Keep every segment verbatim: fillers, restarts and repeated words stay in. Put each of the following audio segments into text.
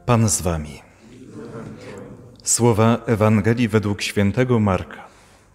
Pan z wami. Słowa Ewangelii według świętego Marka.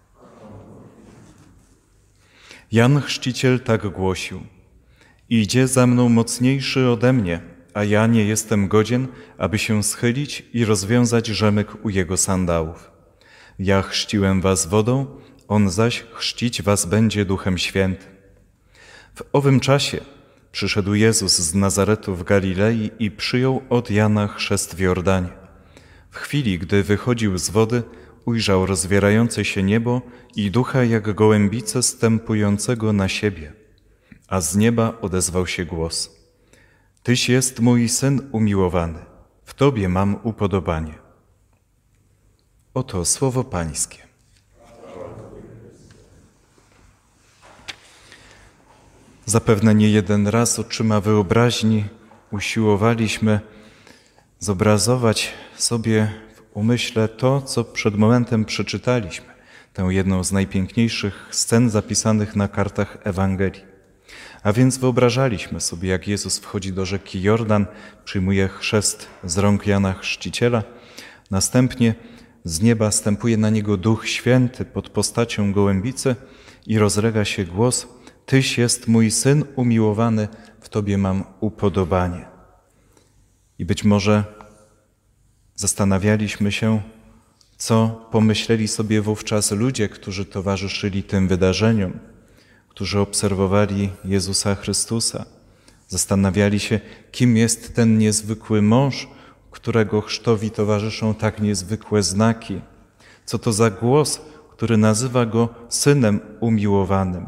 Jan Chrzciciel tak głosił: Idzie za mną mocniejszy ode mnie, a ja nie jestem godzien, aby się schylić i rozwiązać rzemyk u jego sandałów. Ja chrzciłem was wodą, on zaś chrzcić was będzie Duchem Świętym. W owym czasie przyszedł Jezus z Nazaretu w Galilei i przyjął od Jana chrzest w Jordanie. W chwili, gdy wychodził z wody, ujrzał rozwierające się niebo i ducha jak gołębice stępującego na siebie. A z nieba odezwał się głos: Tyś jest mój Syn umiłowany, w Tobie mam upodobanie. Oto słowo Pańskie. Zapewne nie jeden raz oczyma wyobraźni usiłowaliśmy zobrazować sobie w umyśle to, co przed momentem przeczytaliśmy, tę jedną z najpiękniejszych scen zapisanych na kartach Ewangelii. A więc wyobrażaliśmy sobie, jak Jezus wchodzi do rzeki Jordan, przyjmuje chrzest z rąk Jana Chrzciciela, następnie z nieba stępuje na niego Duch Święty pod postacią gołębicy i rozlega się głos: Tyś jest mój Syn umiłowany, w Tobie mam upodobanie. I być może zastanawialiśmy się, co pomyśleli sobie wówczas ludzie, którzy towarzyszyli tym wydarzeniom, którzy obserwowali Jezusa Chrystusa. Zastanawiali się, kim jest ten niezwykły mąż, którego chrztowi towarzyszą tak niezwykłe znaki. Co to za głos, który nazywa go Synem umiłowanym.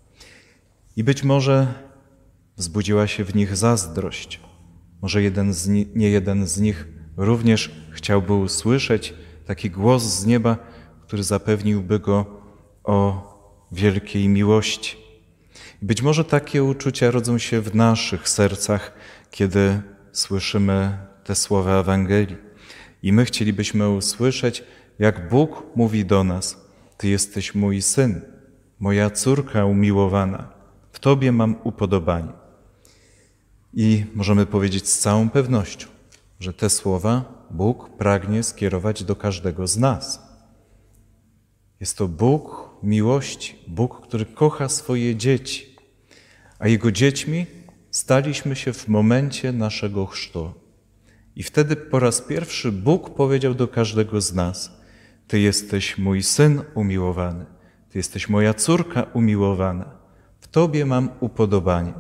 I być może wzbudziła się w nich zazdrość. Może jeden z ni- nie jeden z nich również chciałby usłyszeć taki głos z nieba, który zapewniłby go o wielkiej miłości. I być może takie uczucia rodzą się w naszych sercach, kiedy słyszymy te słowa Ewangelii. I my chcielibyśmy usłyszeć, jak Bóg mówi do nas: Ty jesteś mój Syn, moja córka umiłowana. W Tobie mam upodobanie. I możemy powiedzieć z całą pewnością, że te słowa Bóg pragnie skierować do każdego z nas. Jest to Bóg miłości, Bóg, który kocha swoje dzieci, a Jego dziećmi staliśmy się w momencie naszego chrztu. I wtedy po raz pierwszy Bóg powiedział do każdego z nas: Ty jesteś mój Syn umiłowany, Ty jesteś moja córka umiłowana. W Tobie mam upodobanie.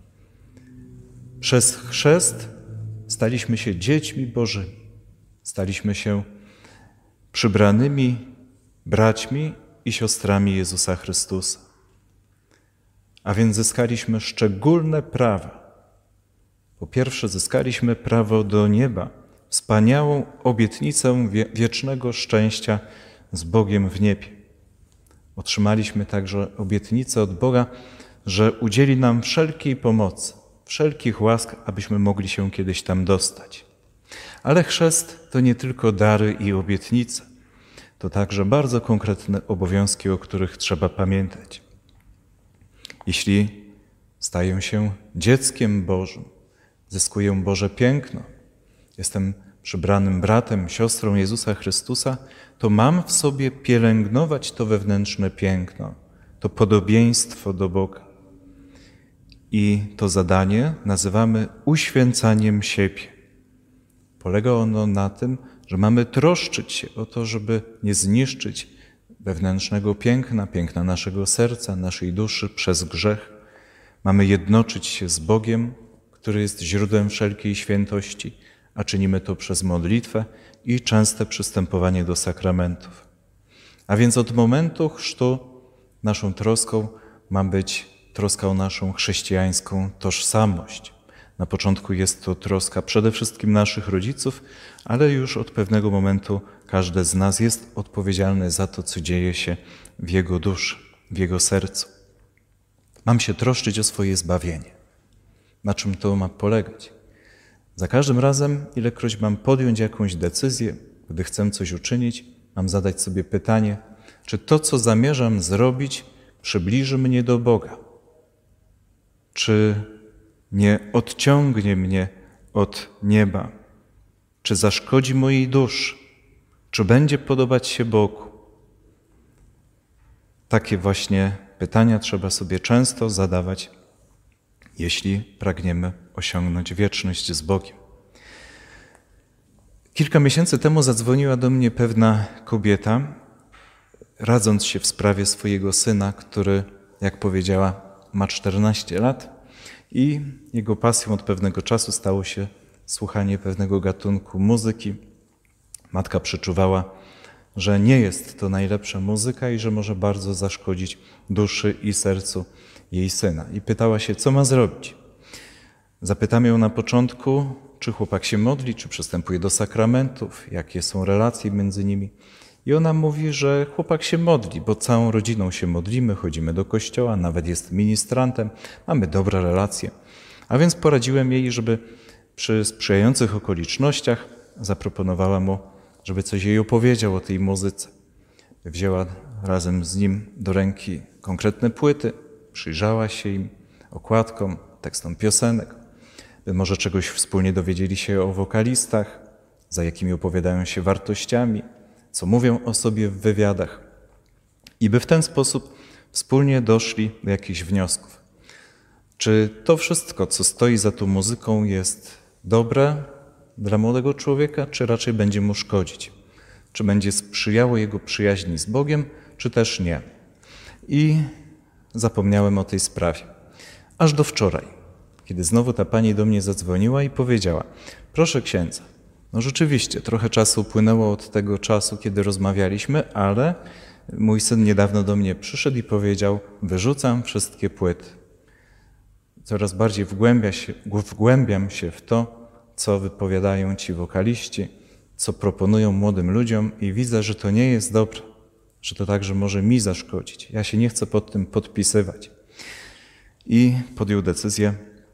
Przez chrzest staliśmy się dziećmi Bożymi. Staliśmy się przybranymi braćmi i siostrami Jezusa Chrystusa. A więc zyskaliśmy szczególne prawa. Po pierwsze, zyskaliśmy prawo do nieba, wspaniałą obietnicę wie- wiecznego szczęścia z Bogiem w niebie. Otrzymaliśmy także obietnicę od Boga, że udzieli nam wszelkiej pomocy, wszelkich łask, abyśmy mogli się kiedyś tam dostać. Ale chrzest to nie tylko dary i obietnice, to także bardzo konkretne obowiązki, o których trzeba pamiętać. Jeśli staję się dzieckiem Bożym, zyskuję Boże piękno, jestem przybranym bratem, siostrą Jezusa Chrystusa, to mam w sobie pielęgnować to wewnętrzne piękno, to podobieństwo do Boga. I to zadanie nazywamy uświęcaniem siebie. Polega ono na tym, że mamy troszczyć się o to, żeby nie zniszczyć wewnętrznego piękna, piękna naszego serca, naszej duszy przez grzech. Mamy jednoczyć się z Bogiem, który jest źródłem wszelkiej świętości, a czynimy to przez modlitwę i częste przystępowanie do sakramentów. A więc od momentu chrztu naszą troską ma być troska o naszą chrześcijańską tożsamość. Na początku jest to troska przede wszystkim naszych rodziców, ale już od pewnego momentu każdy z nas jest odpowiedzialny za to, co dzieje się w jego duszy, w jego sercu. Mam się troszczyć o swoje zbawienie. Na czym to ma polegać? Za każdym razem, ilekroć mam podjąć jakąś decyzję, gdy chcę coś uczynić, mam zadać sobie pytanie, czy to, co zamierzam zrobić, przybliży mnie do Boga? Czy nie odciągnie mnie od nieba? Czy zaszkodzi mojej duszy? Czy będzie podobać się Bogu? Takie właśnie pytania trzeba sobie często zadawać, jeśli pragniemy osiągnąć wieczność z Bogiem. Kilka miesięcy temu zadzwoniła do mnie pewna kobieta, radząc się w sprawie swojego syna, który, jak powiedziała, ma czternaście lat i jego pasją od pewnego czasu stało się słuchanie pewnego gatunku muzyki. Matka przeczuwała, że nie jest to najlepsza muzyka i że może bardzo zaszkodzić duszy i sercu jej syna. I pytała się, co ma zrobić. Zapytam ją na początku, czy chłopak się modli, czy przystępuje do sakramentów, jakie są relacje między nimi. I ona mówi, że chłopak się modli, bo całą rodziną się modlimy, chodzimy do kościoła, nawet jest ministrantem, mamy dobre relacje. A więc poradziłem jej, żeby przy sprzyjających okolicznościach zaproponowała mu, żeby coś jej opowiedział o tej muzyce. Wzięła razem z nim do ręki konkretne płyty, przyjrzała się im, okładkom, tekstom piosenek, by może czegoś wspólnie dowiedzieli się o wokalistach, za jakimi opowiadają się wartościami, co mówią o sobie w wywiadach i by w ten sposób wspólnie doszli do jakichś wniosków. Czy to wszystko, co stoi za tą muzyką, jest dobre dla młodego człowieka, czy raczej będzie mu szkodzić? Czy będzie sprzyjało jego przyjaźni z Bogiem, czy też nie? I zapomniałem o tej sprawie. Aż do wczoraj, kiedy znowu ta pani do mnie zadzwoniła i powiedziała: proszę księdza, no rzeczywiście, trochę czasu upłynęło od tego czasu, kiedy rozmawialiśmy, ale mój syn niedawno do mnie przyszedł i powiedział: wyrzucam wszystkie płyty. Coraz bardziej wgłębia się, wgłębiam się w to, co wypowiadają ci wokaliści, co proponują młodym ludziom i widzę, że to nie jest dobre, że to także może mi zaszkodzić. Ja się nie chcę pod tym podpisywać. I podjął decyzję,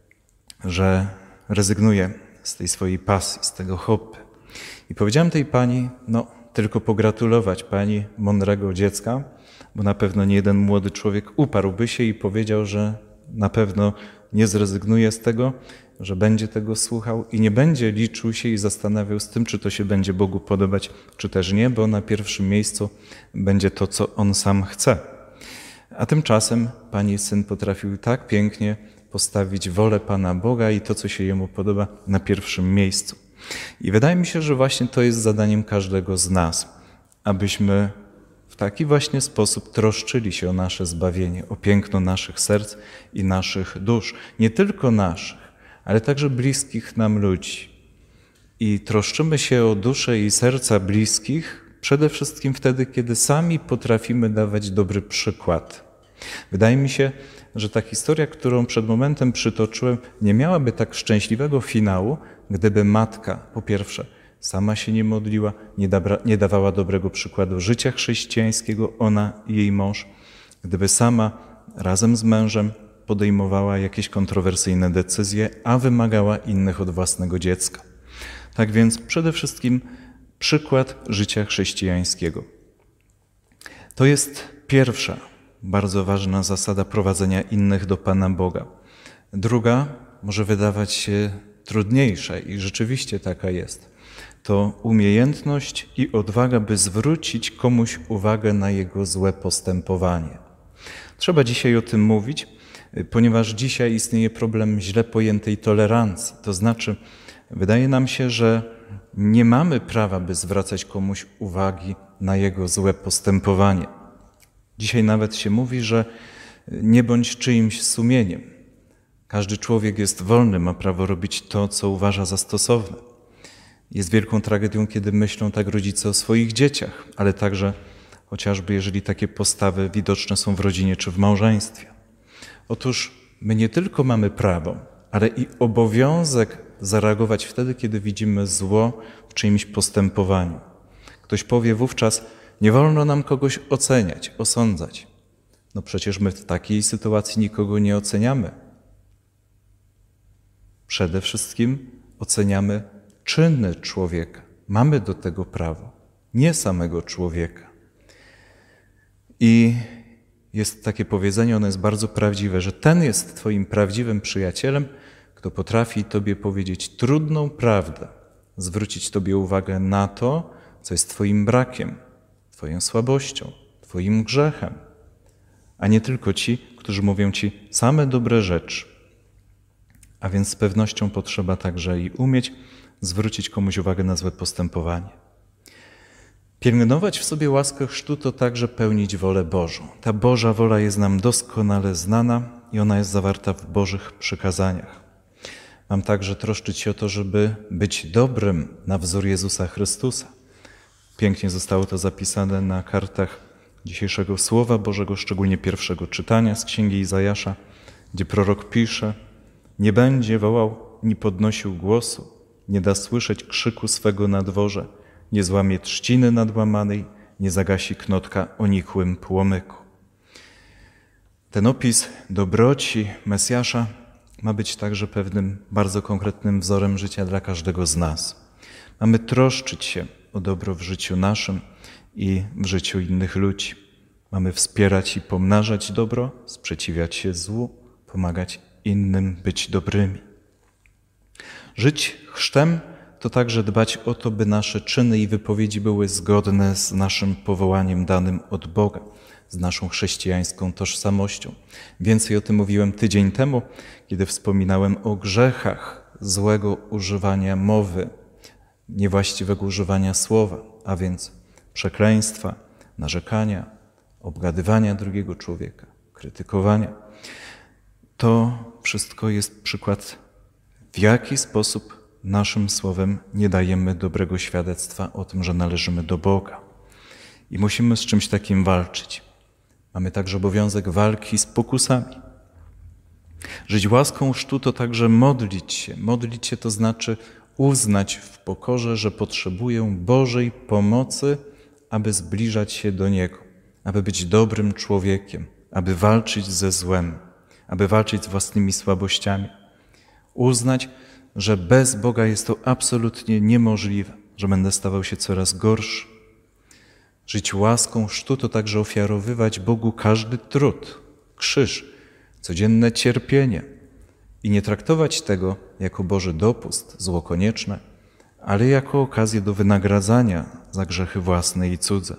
że rezygnuje z tej swojej pasji, z tego hobby. I powiedziałem tej pani, no tylko pogratulować pani mądrego dziecka, bo na pewno nie jeden młody człowiek uparłby się i powiedział, że na pewno nie zrezygnuje z tego, że będzie tego słuchał i nie będzie liczył się i zastanawiał z tym, czy to się będzie Bogu podobać, czy też nie, bo na pierwszym miejscu będzie to, co on sam chce. A tymczasem pani syn potrafił tak pięknie postawić wolę Pana Boga i to, co się jemu podoba, na pierwszym miejscu. I wydaje mi się, że właśnie to jest zadaniem każdego z nas, abyśmy w taki właśnie sposób troszczyli się o nasze zbawienie, o piękno naszych serc i naszych dusz. Nie tylko naszych, ale także bliskich nam ludzi. I troszczymy się o duszę i serca bliskich przede wszystkim wtedy, kiedy sami potrafimy dawać dobry przykład. Wydaje mi się, że ta historia, którą przed momentem przytoczyłem, nie miałaby tak szczęśliwego finału, gdyby matka, po pierwsze, sama się nie modliła, nie, dabra, nie dawała dobrego przykładu życia chrześcijańskiego, ona i jej mąż, gdyby sama razem z mężem podejmowała jakieś kontrowersyjne decyzje, a wymagała innych od własnego dziecka. Tak więc przede wszystkim przykład życia chrześcijańskiego. To jest pierwsza bardzo ważna zasada prowadzenia innych do Pana Boga. Druga może wydawać się trudniejsza i rzeczywiście taka jest. To umiejętność i odwaga, by zwrócić komuś uwagę na jego złe postępowanie. Trzeba dzisiaj o tym mówić, ponieważ dzisiaj istnieje problem źle pojętej tolerancji. To znaczy, wydaje nam się, że nie mamy prawa, by zwracać komuś uwagi na jego złe postępowanie. Dzisiaj nawet się mówi, że nie bądź czyimś sumieniem. Każdy człowiek jest wolny, ma prawo robić to, co uważa za stosowne. Jest wielką tragedią, kiedy myślą tak rodzice o swoich dzieciach, ale także chociażby jeżeli takie postawy widoczne są w rodzinie czy w małżeństwie. Otóż my nie tylko mamy prawo, ale i obowiązek zareagować wtedy, kiedy widzimy zło w czyimś postępowaniu. Ktoś powie wówczas: nie wolno nam kogoś oceniać, osądzać. No przecież my w takiej sytuacji nikogo nie oceniamy. Przede wszystkim oceniamy czyny człowieka. Mamy do tego prawo, nie samego człowieka. I jest takie powiedzenie, ono jest bardzo prawdziwe, że ten jest twoim prawdziwym przyjacielem, kto potrafi tobie powiedzieć trudną prawdę, zwrócić Tobie uwagę na to, co jest Twoim brakiem, Twoją słabością, Twoim grzechem, a nie tylko ci, którzy mówią Ci same dobre rzeczy. A więc z pewnością potrzeba także i umieć zwrócić komuś uwagę na złe postępowanie. Pielęgnować w sobie łaskę chrztu to także pełnić wolę Bożą. Ta Boża wola jest nam doskonale znana i ona jest zawarta w Bożych przykazaniach. Mam także troszczyć się o to, żeby być dobrym na wzór Jezusa Chrystusa. Pięknie zostało to zapisane na kartach dzisiejszego Słowa Bożego, szczególnie pierwszego czytania z Księgi Izajasza, gdzie prorok pisze: nie będzie wołał, ni podnosił głosu, nie da słyszeć krzyku swego na dworze, nie złamie trzciny nadłamanej, nie zagasi knotka o nikłym płomyku. Ten opis dobroci Mesjasza ma być także pewnym bardzo konkretnym wzorem życia dla każdego z nas. Mamy troszczyć się o dobro w życiu naszym i w życiu innych ludzi. Mamy wspierać i pomnażać dobro, sprzeciwiać się złu, pomagać innym być dobrymi. Żyć chrztem to także dbać o to, by nasze czyny i wypowiedzi były zgodne z naszym powołaniem danym od Boga, z naszą chrześcijańską tożsamością. Więcej o tym mówiłem tydzień temu, kiedy wspominałem o grzechach złego używania mowy, niewłaściwego używania słowa, a więc przekleństwa, narzekania, obgadywania drugiego człowieka, krytykowania. To wszystko jest przykład, w jaki sposób naszym słowem nie dajemy dobrego świadectwa o tym, że należymy do Boga. I musimy z czymś takim walczyć. Mamy także obowiązek walki z pokusami. Żyć łaską chrztu to także modlić się. Modlić się to znaczy uznać w pokorze, że potrzebuję Bożej pomocy, aby zbliżać się do Niego, aby być dobrym człowiekiem, aby walczyć ze złem, aby walczyć z własnymi słabościami. Uznać, że bez Boga jest to absolutnie niemożliwe, że będę stawał się coraz gorszy. Żyć łaską chrztu to także ofiarowywać Bogu każdy trud, krzyż, codzienne cierpienie i nie traktować tego jako Boży dopust, zło konieczne, ale jako okazję do wynagradzania za grzechy własne i cudze.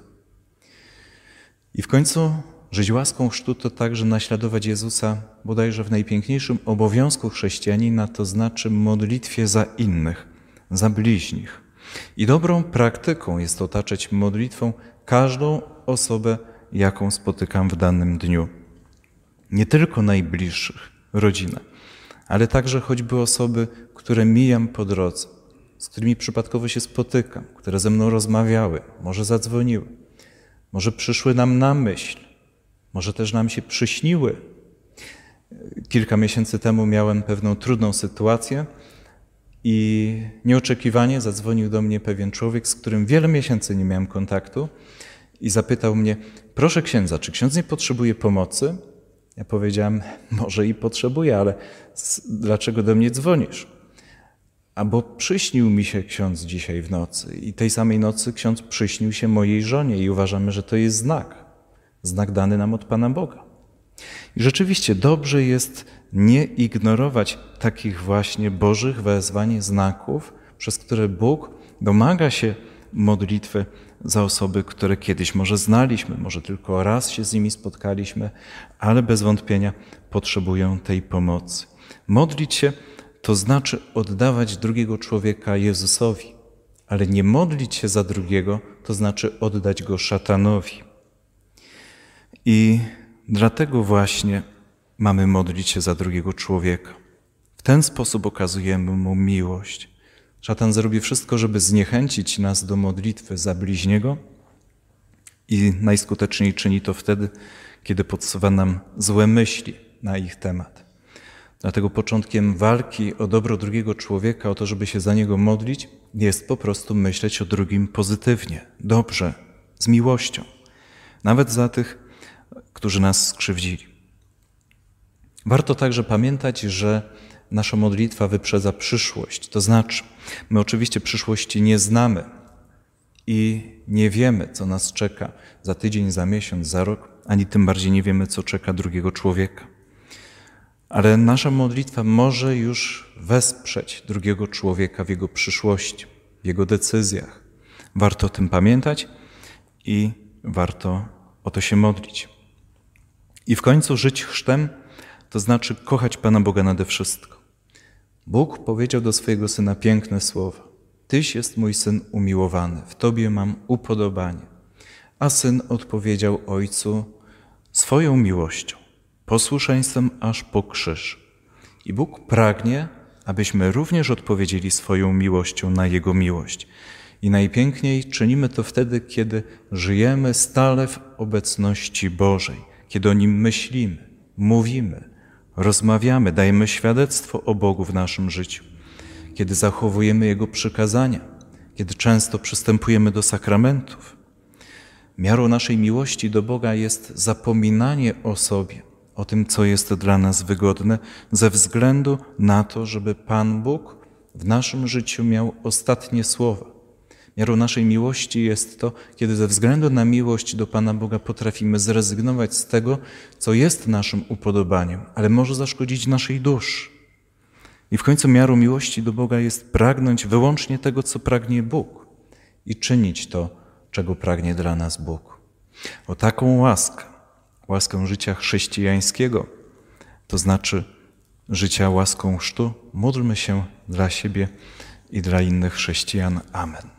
I w końcu żyć łaską chrztu to także naśladować Jezusa bodajże w najpiękniejszym obowiązku chrześcijanina, to znaczy modlitwie za innych, za bliźnich. I dobrą praktyką jest otaczać modlitwą każdą osobę, jaką spotykam w danym dniu. Nie tylko najbliższych, rodzinę, ale także choćby osoby, które mijam po drodze, z którymi przypadkowo się spotykam, które ze mną rozmawiały, może zadzwoniły, może przyszły nam na myśl, może też nam się przyśniły. Kilka miesięcy temu miałem pewną trudną sytuację i nieoczekiwanie zadzwonił do mnie pewien człowiek, z którym wiele miesięcy nie miałem kontaktu i zapytał mnie: proszę księdza, czy ksiądz nie potrzebuje pomocy? Ja powiedziałem: może i potrzebuję, ale dlaczego do mnie dzwonisz? A bo przyśnił mi się ksiądz dzisiaj w nocy i tej samej nocy ksiądz przyśnił się mojej żonie i uważamy, że to jest znak, znak dany nam od Pana Boga. I rzeczywiście dobrze jest nie ignorować takich właśnie Bożych wezwań, znaków, przez które Bóg domaga się modlitwy za osoby, które kiedyś może znaliśmy, może tylko raz się z nimi spotkaliśmy, ale bez wątpienia potrzebują tej pomocy. Modlić się to znaczy oddawać drugiego człowieka Jezusowi, ale nie modlić się za drugiego to znaczy oddać go szatanowi. I dlatego właśnie mamy modlić się za drugiego człowieka. W ten sposób okazujemy mu miłość. Szatan zrobi wszystko, żeby zniechęcić nas do modlitwy za bliźniego i najskuteczniej czyni to wtedy, kiedy podsuwa nam złe myśli na ich temat. Dlatego początkiem walki o dobro drugiego człowieka, o to, żeby się za niego modlić, jest po prostu myśleć o drugim pozytywnie, dobrze, z miłością. Nawet za tych, którzy nas skrzywdzili. Warto także pamiętać, że nasza modlitwa wyprzedza przyszłość. To znaczy, my oczywiście przyszłości nie znamy i nie wiemy, co nas czeka za tydzień, za miesiąc, za rok, ani tym bardziej nie wiemy, co czeka drugiego człowieka. Ale nasza modlitwa może już wesprzeć drugiego człowieka w jego przyszłości. w Jego decyzjach. Warto o tym pamiętać i warto o to się modlić. I w końcu żyć chrztem, to znaczy kochać Pana Boga nade wszystko. Bóg powiedział do swojego Syna piękne słowa. Tyś jest mój Syn umiłowany, w Tobie mam upodobanie. A Syn odpowiedział Ojcu swoją miłością, posłuszeństwem aż po krzyż. I Bóg pragnie, abyśmy również odpowiedzieli swoją miłością na Jego miłość. I najpiękniej czynimy to wtedy, kiedy żyjemy stale w obecności Bożej, kiedy o Nim myślimy, mówimy, rozmawiamy, dajemy świadectwo o Bogu w naszym życiu, kiedy zachowujemy Jego przykazania, kiedy często przystępujemy do sakramentów. Miarą naszej miłości do Boga jest zapominanie o sobie, o tym, co jest dla nas wygodne, ze względu na to, żeby Pan Bóg w naszym życiu miał ostatnie słowa. Miarą naszej miłości jest to, kiedy ze względu na miłość do Pana Boga potrafimy zrezygnować z tego, co jest naszym upodobaniem, ale może zaszkodzić naszej duszy. I w końcu miarą miłości do Boga jest pragnąć wyłącznie tego, co pragnie Bóg i czynić to, czego pragnie dla nas Bóg. O taką łaskę, łaskę życia chrześcijańskiego, to znaczy życia łaską chrztu, módlmy się dla siebie i dla innych chrześcijan. Amen.